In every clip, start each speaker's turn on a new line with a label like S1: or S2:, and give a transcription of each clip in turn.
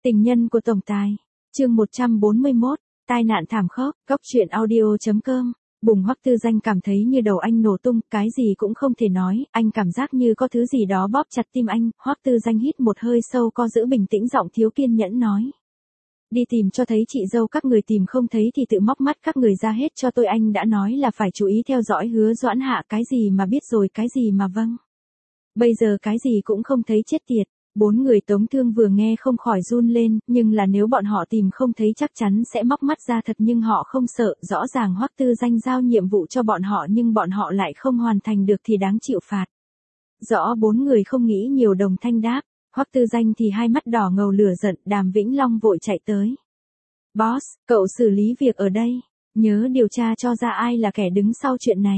S1: Tình nhân của tổng tài. Chương 141, tai nạn thảm khốc, góc truyện audio.com. Bùng Hoắc Tư Danh cảm thấy như đầu anh nổ tung, cái gì cũng không thể nói, anh cảm giác như có thứ gì đó bóp chặt tim anh. Hoắc Tư Danh hít một hơi sâu, co giữ bình tĩnh, giọng thiếu kiên nhẫn nói: Đi tìm cho thấy chị dâu, các người tìm không thấy thì tự móc mắt các người ra hết cho tôi. Anh đã nói là phải chú ý theo dõi Hứa Doãn Hạ, cái gì mà biết rồi, cái gì mà vâng. Bây giờ cái gì cũng không thấy, chết tiệt. Bốn người Tống Thương vừa nghe không khỏi run lên, nhưng là nếu bọn họ tìm không thấy chắc chắn sẽ móc mắt ra thật, nhưng họ không sợ, rõ ràng Hoắc Tư Danh giao nhiệm vụ cho bọn họ nhưng bọn họ lại không hoàn thành được thì đáng chịu phạt. Rõ. Bốn người không nghĩ nhiều đồng thanh đáp. Hoắc Tư Danh thì hai mắt đỏ ngầu lửa giận. Đàm Vĩnh Long vội chạy tới. Boss, cậu xử lý việc ở đây, nhớ điều tra cho ra ai là kẻ đứng sau chuyện này.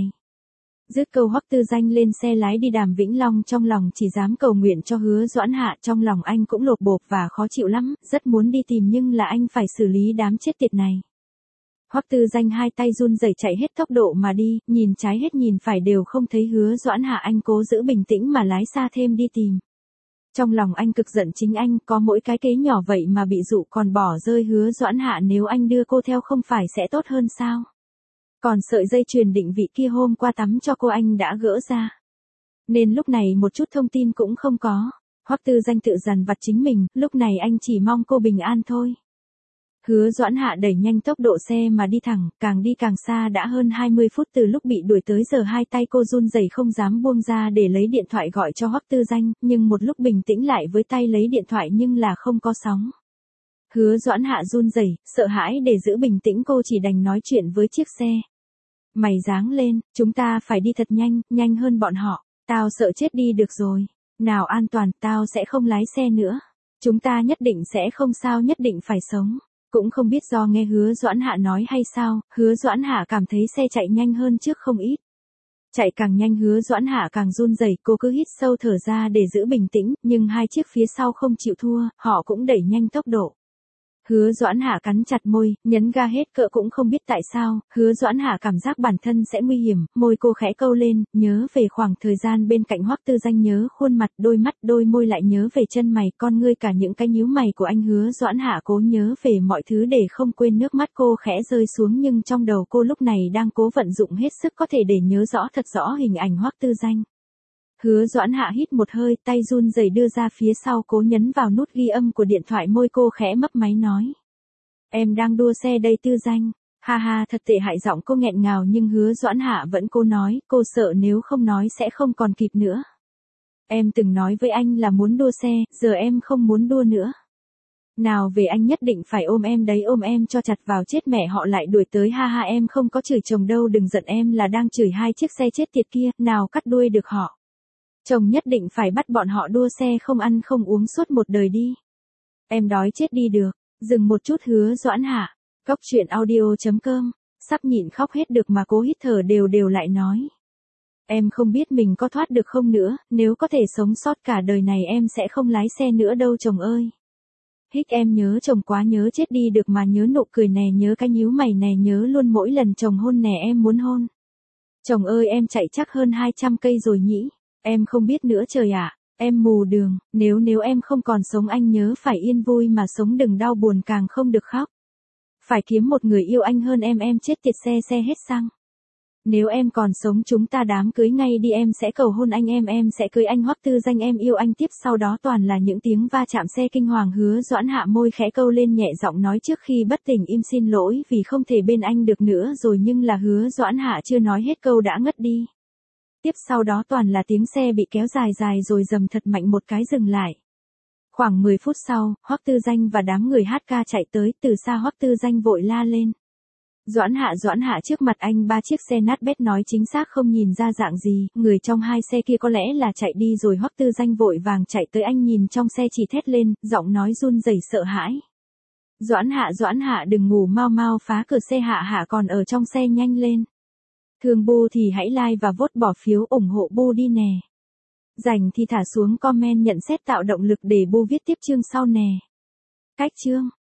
S1: Dứt câu Hoắc Tư Danh lên xe lái đi. Đàm Vĩnh Long trong lòng chỉ dám cầu nguyện cho Hứa Doãn Hạ, trong lòng anh cũng lột bột và khó chịu lắm, rất muốn đi tìm nhưng là anh phải xử lý đám chết tiệt này. Hoắc Tư Danh hai tay run rẩy chạy hết tốc độ mà đi, nhìn trái hết nhìn phải đều không thấy Hứa Doãn Hạ. Anh cố giữ bình tĩnh mà lái xa thêm đi tìm. Trong lòng anh cực giận chính anh, có mỗi cái kế nhỏ vậy mà bị dụ, còn bỏ rơi Hứa Doãn Hạ. Nếu anh đưa cô theo không phải sẽ tốt hơn sao? Còn sợi dây chuyền định vị kia hôm qua tắm cho cô anh đã gỡ ra, nên lúc này một chút thông tin cũng không có. Hoắc Tư Danh tự dằn vặt chính mình, lúc này anh chỉ mong cô bình an thôi. Hứa Doãn Hạ đẩy nhanh tốc độ xe mà đi thẳng, càng đi càng xa. Đã hơn 20 phút từ lúc bị đuổi tới giờ hai tay cô run rẩy không dám buông ra để lấy điện thoại gọi cho Hoắc Tư Danh, nhưng một lúc bình tĩnh lại với tay lấy điện thoại nhưng là không có sóng. Hứa Doãn Hạ run rẩy, sợ hãi, để giữ bình tĩnh cô chỉ đành nói chuyện với chiếc xe. Mày dáng lên, chúng ta phải đi thật nhanh, nhanh hơn bọn họ. Tao sợ chết đi được rồi. Nào an toàn, tao sẽ không lái xe nữa. Chúng ta nhất định sẽ không sao, nhất định phải sống. Cũng không biết do nghe Hứa Doãn Hạ nói hay sao, Hứa Doãn Hạ cảm thấy xe chạy nhanh hơn trước không ít. Chạy càng nhanh Hứa Doãn Hạ càng run rẩy, cô cứ hít sâu thở ra để giữ bình tĩnh, nhưng hai chiếc phía sau không chịu thua, họ cũng đẩy nhanh tốc độ. Hứa Doãn Hạ cắn chặt môi, nhấn ga hết cỡ cũng không biết tại sao, Hứa Doãn Hạ cảm giác bản thân sẽ nguy hiểm, môi cô khẽ câu lên, nhớ về khoảng thời gian bên cạnh Hoắc Tư Danh, nhớ khuôn mặt, đôi mắt, đôi môi, lại nhớ về chân mày, con ngươi, cả những cái nhíu mày của anh. Hứa Doãn Hạ cố nhớ về mọi thứ để không quên. Nước mắt cô khẽ rơi xuống nhưng trong đầu cô lúc này đang cố vận dụng hết sức có thể để nhớ rõ thật rõ hình ảnh Hoắc Tư Danh. Hứa Doãn Hạ hít một hơi, tay run rẩy đưa ra phía sau cố nhấn vào nút ghi âm của điện thoại, môi cô khẽ mấp máy nói: Em đang đua xe đây Tư Danh. Ha ha, thật tệ hại. Giọng cô nghẹn ngào nhưng Hứa Doãn Hạ vẫn cố nói, cô sợ nếu không nói sẽ không còn kịp nữa. Em từng nói với anh là muốn đua xe, giờ em không muốn đua nữa. Nào về, anh nhất định phải ôm em đấy, ôm em cho chặt vào. Chết mẹ, họ lại đuổi tới. Ha ha, em không có chửi chồng đâu, đừng giận, em là đang chửi hai chiếc xe chết tiệt kia. Nào cắt đuôi được họ. Chồng nhất định phải bắt bọn họ đua xe không ăn không uống suốt một đời đi. Em đói chết đi được. Dừng một chút Hứa Doãn Hạ. Góc truyện audio.com. Sắp nhịn khóc hết được mà cố hít thở đều đều lại nói: Em không biết mình có thoát được không nữa, nếu có thể sống sót cả đời này em sẽ không lái xe nữa đâu chồng ơi. Hích, em nhớ chồng quá, nhớ chết đi được mà, nhớ nụ cười nè, nhớ cái nhíu mày nè, nhớ luôn mỗi lần chồng hôn nè, em muốn hôn. Chồng ơi, em chạy chắc hơn 200 cây rồi nhỉ. Em không biết nữa trời ạ. Em mù đường, nếu em không còn sống anh nhớ phải yên vui mà sống, đừng đau buồn, càng không được khóc. Phải kiếm một người yêu anh hơn em chết tiệt, xe hết xăng. Nếu em còn sống chúng ta đám cưới ngay đi, em sẽ cầu hôn anh, em sẽ cưới anh Hoắc Tư Danh, em yêu anh. Tiếp sau đó toàn là những tiếng va chạm xe kinh hoàng. Hứa Doãn Hạ môi khẽ câu lên, nhẹ giọng nói trước khi bất tỉnh: Im, xin lỗi vì không thể bên anh được nữa rồi. Nhưng là Hứa Doãn Hạ chưa nói hết câu đã ngất đi. Tiếp sau đó toàn là tiếng xe bị kéo dài rồi dầm thật mạnh một cái dừng lại. Khoảng 10 phút sau, Hoắc Tư Danh và đám người hát ca chạy tới. Từ xa Hoắc Tư Danh vội la lên: Doãn Hạ. Trước mặt anh ba chiếc xe nát bét, nói chính xác không nhìn ra dạng gì, người trong hai xe kia có lẽ là chạy đi rồi. Hoắc Tư Danh vội vàng chạy tới, anh nhìn trong xe chỉ thét lên, giọng nói run rẩy sợ hãi: Doãn Hạ đừng ngủ, mau phá cửa xe, Hạ còn ở trong xe, nhanh lên. Thương Bu thì hãy like và vote bỏ phiếu ủng hộ Bu đi nè. Rảnh thì thả xuống comment nhận xét tạo động lực để Bu viết tiếp chương sau nè. Cách chương